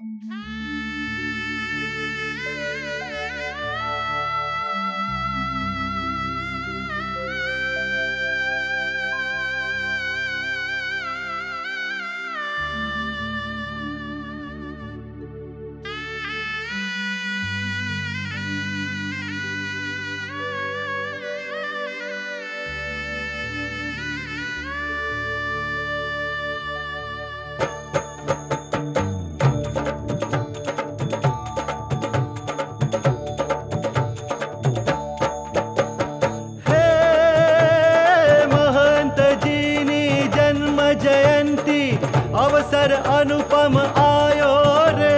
अवसर अनुपम आयो रे,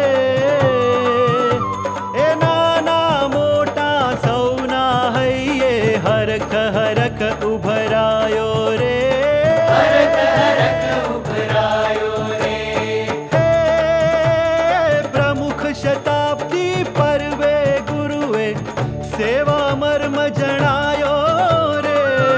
ए नाना मोटा सौना हइये हरख हरख उभरायो रे, हरख हरख उभरायो रे। हे प्रमुख शताब्दी पर्वे गुरुए सेवा मर्म जणायो रे,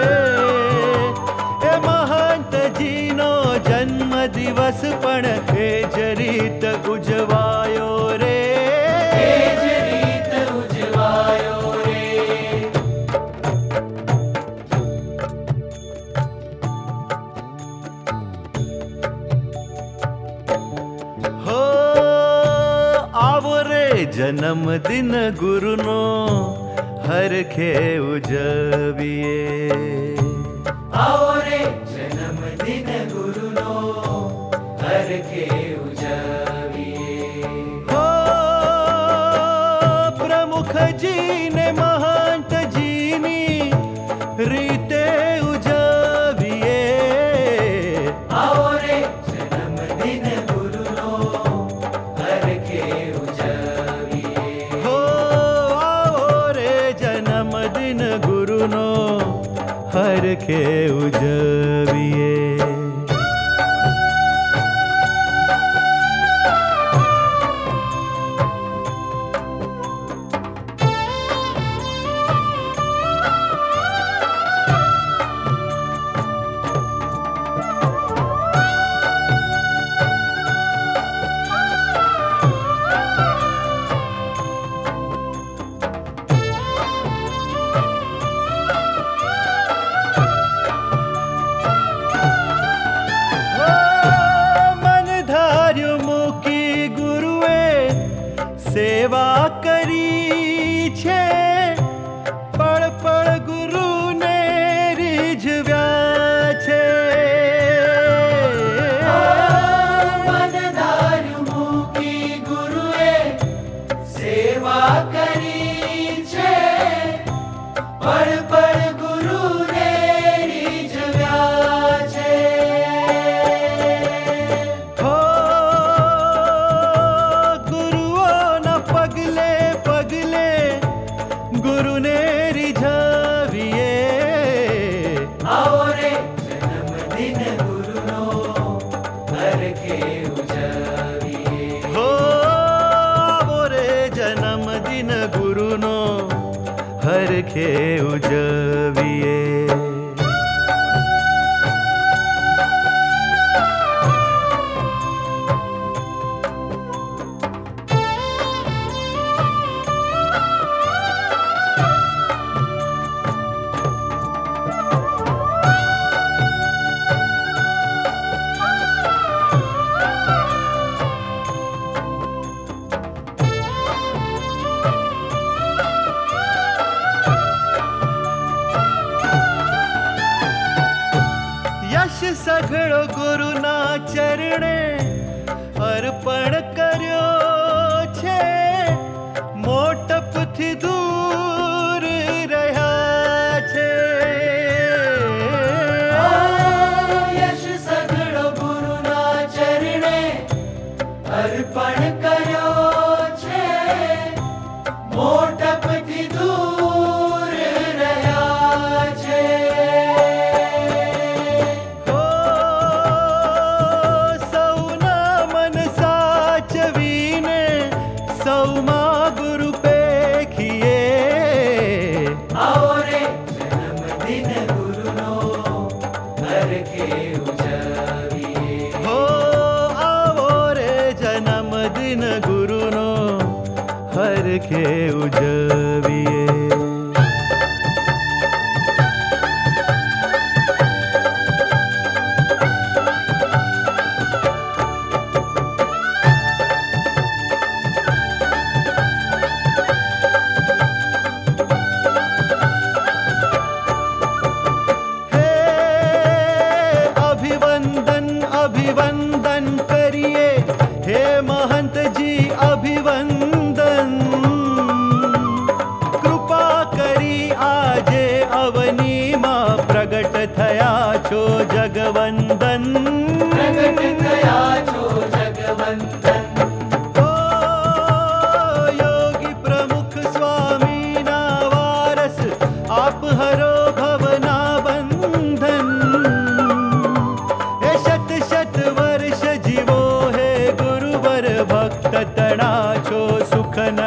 ए महंत जीनो जन्म दिवस पण एज रीत उजवायो रे, एज रीत उजवायो रे। हो आवो रे जन्मदिन गुरुनो हरखे उजविए, आओ रे जन्मदिन गुरुनो हरखे उजविए। हो प्रमुख जी ने महंत जीनी रीते उजविए, आओ रे जन्मदिन गुरुनो हरखे उजविए। हो आओ रे जन्मदिन गुरुनो हरखे उजविए। सेवा करी छे पड़ पड़ गुरु ने रिझव्या छे, मन धार्यु मुकी गुरुए सेवा करी छे पड़ पड़ गुरु ने रिझव्या छे। हो पगले पगले गुरु ने रिझविए, आओ रे जन्मदिन गुरुनो हरखे उजविए। हो आवो रे जन्मदिन गुरुनो हरखे उजविए। यश सघळो गुरुना चरणे अर्पण कर्यो छे, मोटपथी दूर रह्या छे। यश सघळो गुरुना चरणे अर्पण कर्यो छे, मोटपथी दूर रह्या छे। सौमा गुरु पेखिए, आओ रे जन्मदिन गुरुनो हरखे उजविए। हो आवो रे जन्मदिन दिन गुरुनो हर के उजविए। अभिवंदन करिए हे महंत जी अभिवंदन। कृपा करी आजे अवनी मां प्रगट थया छो जगवंदन। प्रगट थया छो जगवंदन। ओ योगी प्रमुख स्वामी ना वारस आप हरो भवना बंधन। शत वर्ष जीवो हे गुरुवर भक्त तणा छो सुख न